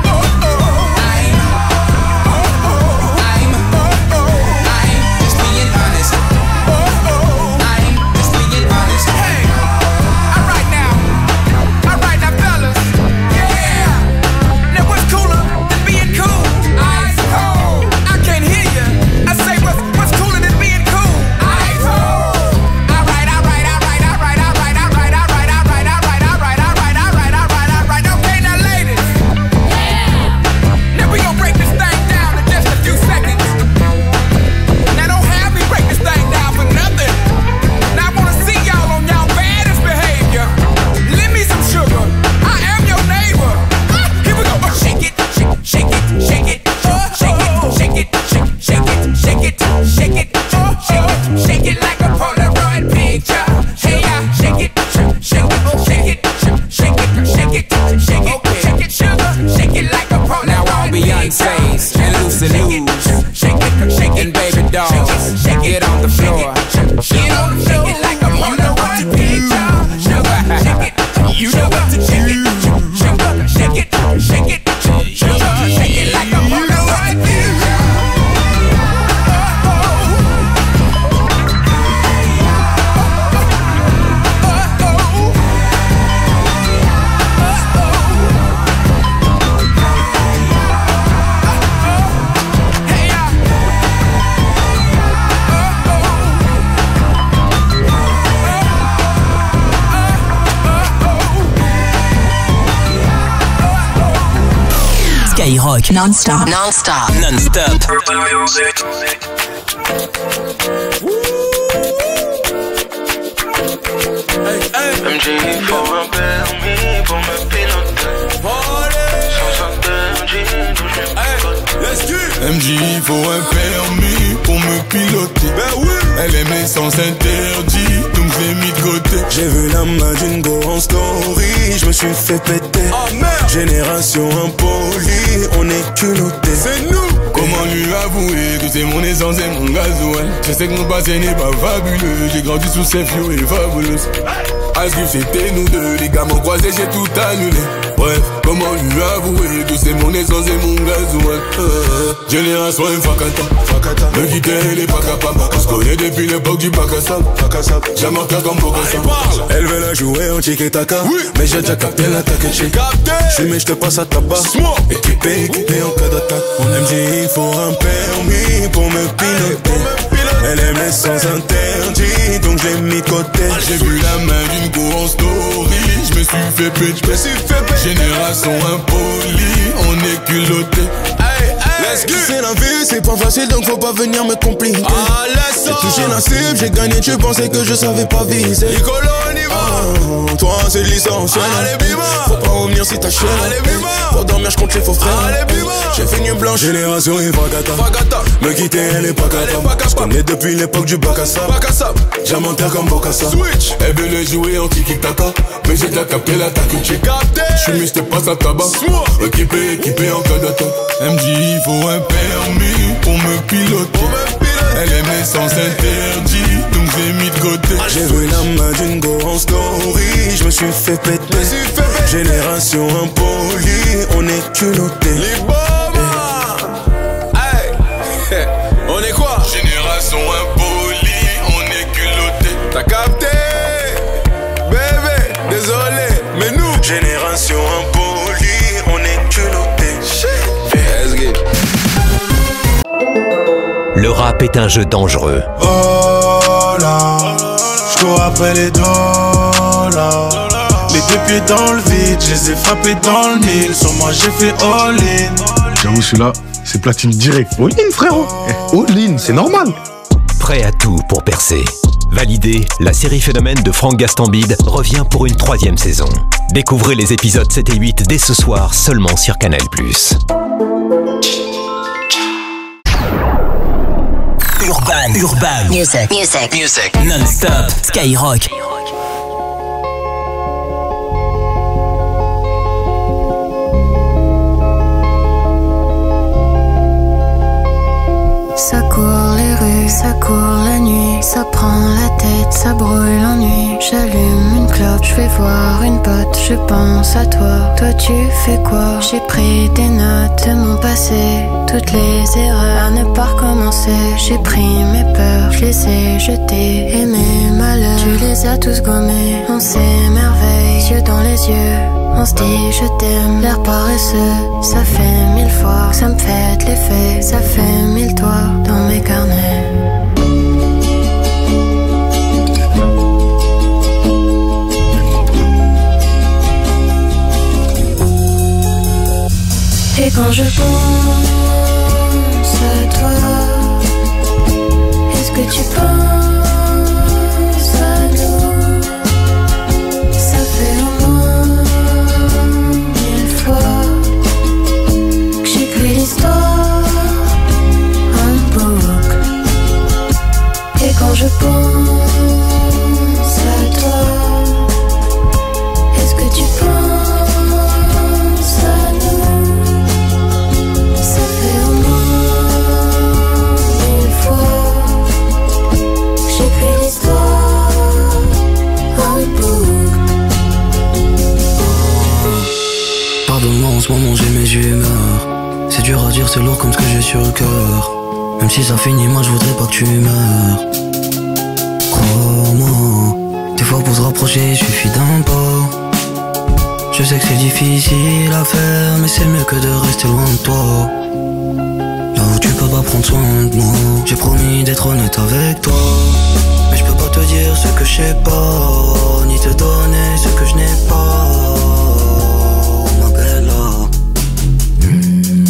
I'm, I'm just being honest. I'm just being honest. Hey, alright now, alright now, fellas. Yeah. Now what's cooler than being cool? Ice cold. I can't hear you. I say what's what's cooler than being cool? Ice cold. Alright, alright, alright, alright, alright, alright, alright, alright, alright, alright, alright, alright, alright, alright. Okay, now ladies. Yeah. Now we gon' break this thing down in just a few seconds. Now don't have me break this thing down for nothing. Now I wanna see y'all on y'all baddest behavior. Lend me some sugar. I am your neighbor. Ah, here we go. Oh, shake it, shake, shake it, shake it, oh, shake it, shake it, shake, shake it, shake it, shake it, oh, shake it, shake it like a Polaroid picture. Hey, yeah, shake it, shake it, shake it, shake it, shake it, shake it, shake it, sugar, shake it like a Polaroid. Now all Beyonce's and Lucy Lou's and Baby Dolls, get on the floor, get on the floor, like a Polaroid picture. Sugar, shake it, you know what to shake it, sugar, shake it, shake it, sugar, shake it like a Polaroid picture. Hey, Skyrock. Non-stop. Non-stop. Non-stop. M J, il faut un permis pour me piloter. Sans un M J, d'où je me M J, il faut un permis pour me piloter. Ben oui. Elle aime l'essence interdit, donc je l'ai mis de côté. J'ai vu la main d'une go en story, je me suis fait péter. Oh merde. Génération impolie, on est culotté. C'est nous. Comment lui avouer que c'est mon essence et mon gasoil? Je sais que mon passé n'est pas fabuleux, j'ai grandi sous ces fio et fabuleuse. Asgrif c'était nous deux, les gars m'ont croisé, j'ai tout annulé. Bref, comment lui avouer que c'est mon essence et mon gasoil? euh, Génération Fakata, Fakata. Me quitter, elle est pas capable. On se connaît depuis l'époque du bac à sable. J'ai marqué comme Bokassa. Elle veut la jouer en tiki-taka, oui. Mais j'ai déjà capté l'attaque. J'ai capté. Je mais je te passe à tabac. Équipé, équipé en cas d'attaque. On M J, il faut un permis pour me piloter. Elle aime l'essence interdit, donc je l'ai mis de côté. J'ai vu la main d'une go en story, je me suis fait péter. Génération impolie, on est culotté. C'est la vie, c'est pas facile donc faut pas venir me compliquer. Ah, j'ai touché la cible, j'ai gagné, tu pensais que je savais pas viser. Ah, toi c'est licence. Faut pas revenir si t'as chaîne. Pour dormir je compte les faux frères. J'ai fait une blanche. Génération et Fakata. Me quitter elle est pas capable. Je connais depuis l'époque du bac à sable. J'ai mentir comme Bokassa. Elle veut le jouer en tiki-taka, mais j'ai déjà capté l'attaque. J'ai capté. Je suis mis, je te passe à tabac. Équipé, équipé en cas d'attaque. M J, il faut un permis pour me piloter. Elle aime l'essence interdit, donc j'ai mis de côté. J'ai vu la main d'une go en story, je me suis fait péter. Génération impolie, on est culotté. Hey. On est quoi? Génération impolie, on est culotté. T'as capté? Bébé, désolé, mais nous génération impolie, on est culotté. Le rap est un jeu dangereux. Oh là, je cours après les dollars. Les deux pieds dans le vide, je les ai frappés dans le mille. Sur moi j'ai fait all-in. J'avoue celui-là, c'est platine direct. All-in frérot. All-in, c'est normal. Prêt à tout pour percer. Validé, la série Phénomène de Franck Gastambide revient pour une troisième saison. Découvrez les épisodes sept et huit dès ce soir seulement sur Canal plus. Urban, Urban, Music, music, music. Non-stop, Skyrock. Ça court les rues, ça court la nuit, ça prend la tête, ça brûle l'ennui. J'allume une clope, je vais voir une pote, je pense à toi. Toi tu fais quoi? J'ai pris des notes de mon passé, toutes les erreurs à ne pas recommencer. J'ai pris mes peurs, je les ai jetées, et mes malheurs, tu les as tous gommés. On s'émerveille, yeux dans les yeux, on se dit je t'aime, l'air paresseux. Ça fait mille fois que ça me fait de l'effet, ça fait mille toits dans mes carnets. Et quand je pense à toi, est-ce que tu penses à nous? Ça fait au moins mille fois que j'écris l'histoire en boucle. Et quand je pense à toi, est-ce que tu penses à nous? Ça fait au moins mille fois que j'écris l'histoire en boucle. Pardonne-moi, en ce moment j'ai mes humeurs. C'est dur à dire, c'est lourd comme ce que j'ai sur le cœur. Même si ça finit mal, je voudrais pas que tu meurs. Crois-moi, des fois pour se rapprocher, il suffit d'un pas. Je sais que c'est difficile à faire, mais c'est mieux que de rester loin de toi. Là où tu peux pas prendre soin de moi, j'ai promis d'être honnête avec toi. Mais je peux pas te dire ce que je sais pas, ni te donner ce que je n'ai pas. Ma bella, mmh.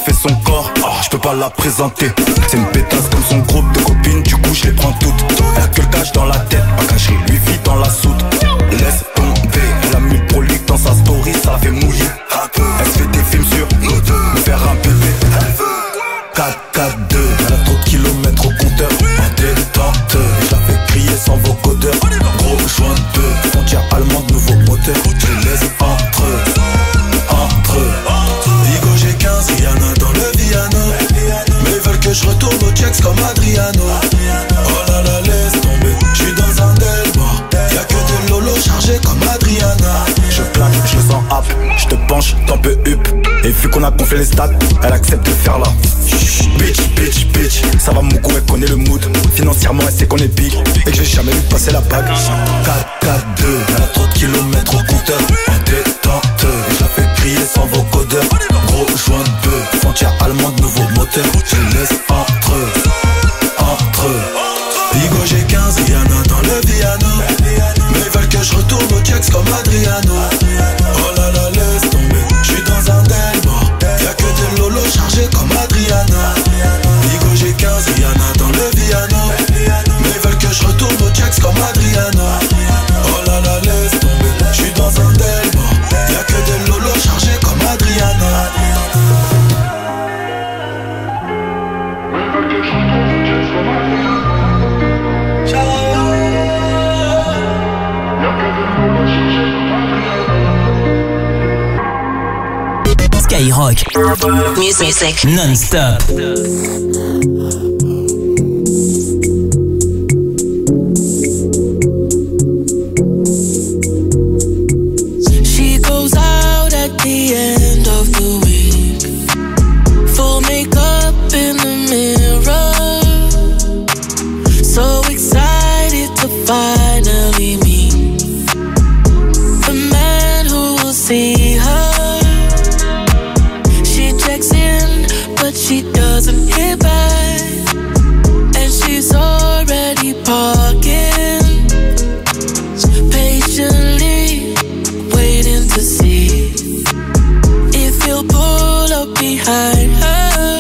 fait son corps, oh, je peux pas la présenter. C'est une pétasse comme son groupe de copines, du coup je les prends toutes. Elle a que le cash dans la tête, pas cacherie, lui vit dans la soute. Laisse tomber, elle a mis le prolique dans sa story, ça la fait mouiller. Elle se fait des films sur nous deux, me faire un bébé. quatre quatre deux, elle a trop de kilomètres au compteur. En détente, je la fais crier sans vocodeur. Gros joint de deux, frontière allemande, nouveau moteur. Je les laisse entre eux, entre eux. Digo j'ai quinze, Rihanna dans le Viano. Mais ils veulent que je retourne au checks comme Adriano. Oh là là, laisse tomber, j'suis dans un Delmar. Y'a que des lolos chargés comme Adriana. Je plaque, je le sens hap, je te penche, t'en peux up. Et vu qu'on a gonflé les stats, elle accepte de faire la bitch, bitch, bitch. Ça va mon coup, elle connaît le mood. Financièrement, elle sait qu'on est big et que j'ai jamais vu passer la bague. quatre quatre deux, elle a trop de kilomètres au compteur. En détente, je la fais crier sans vocodeur. Gros joint de deux, frontière allemande, nouveau moteur. Je les laisse entre eux, entre eux. Digo j'ai quinze, Rihanna dans le Viano. Mais ils veulent que je retourne au checks comme Adriano. Oh là là, laisse tomber, j'suis dans un Delmar. Y'a que des lolos chargés comme Adriana. Digo j'ai quinze, Rihanna dans le Viano. Mais ils veulent que je retourne au checks comme Adriano. Oh là là, laisse tomber, j'suis dans un Delmar. Y'a que des lolos chargés comme Adriana. Skyrock. Music. Non-stop. She goes out at the end of the week. Full makeup in the mirror. So excited to finally meet the man who will see her. But she doesn't hit back, and she's already parking, patiently waiting to see if he'll pull up behind her.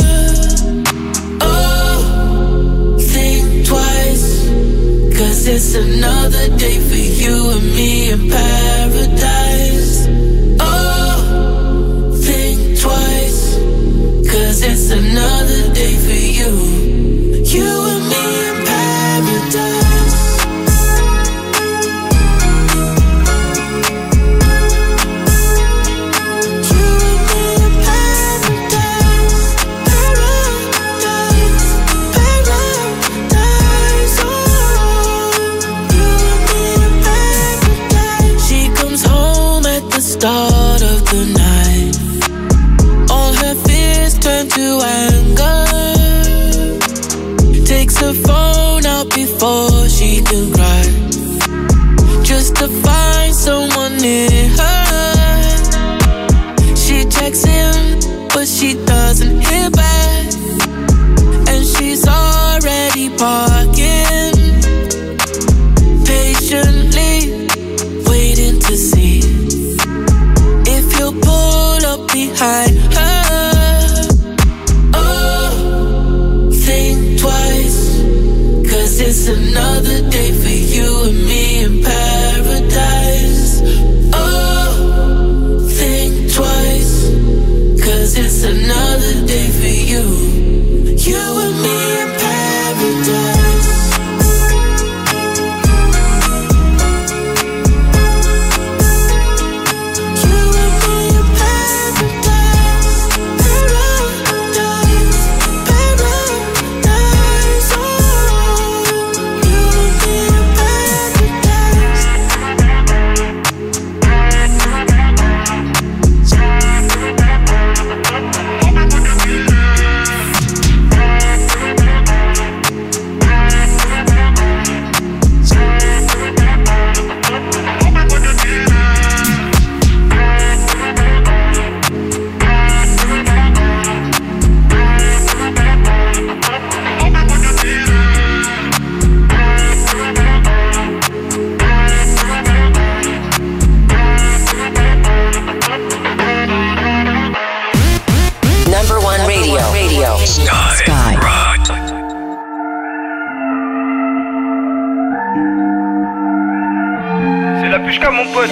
Oh, think twice, cause it's another day for you and me in paradise. Oh, think twice, cause it's another day for you, you and me in paradise. You and me in paradise, paradise, paradise. Oh, you and me in paradise. She comes home at the start of the night. All her fears turn to anger. Takes her phone out before she can cry, just to find someone near her. She checks in, but she doesn't hear back, and she's already parking, patiently waiting to see if he'll pull up behind her. It's another day for you and me in paradise. Oh, think twice, cause it's another day for you, you and me in paradise. ça mon pote.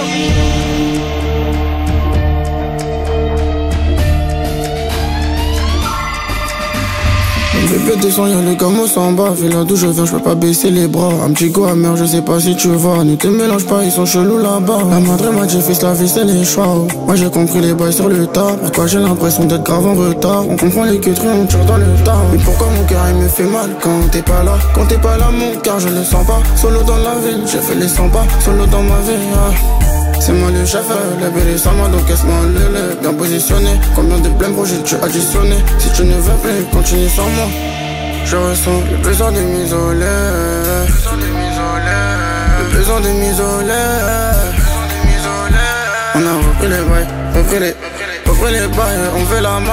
Bébé descend, y'a le camo s'en bas. Fais là d'où je viens, je peux pas baisser les bras. Un petit go amer, je sais pas si tu vois. Ne te mélange pas, ils sont chelous là-bas. La madre m'a dit fils, la vie c'est les choix. Oh. Moi j'ai compris les bails sur le tas. Pourquoi j'ai l'impression d'être grave en retard. On comprend les queuteries, on tire dans le tas. Mais pourquoi mon cœur il me fait mal quand t'es pas là. Quand t'es pas là mon cœur je le sens pas. Solo dans la ville, j'ai fait les cent pas. Solo dans ma vie, ah. C'est moi le chef, les bébés sans moi donc caisse-moi le lait. Bien positionné, combien de blèmes projets tu as additionné. Si tu ne veux plus, continue sans moi. Je ressens le besoin de m'isoler. Le besoin de m'isoler. On a repris les bails, repris les, repris les bails, on fait la main.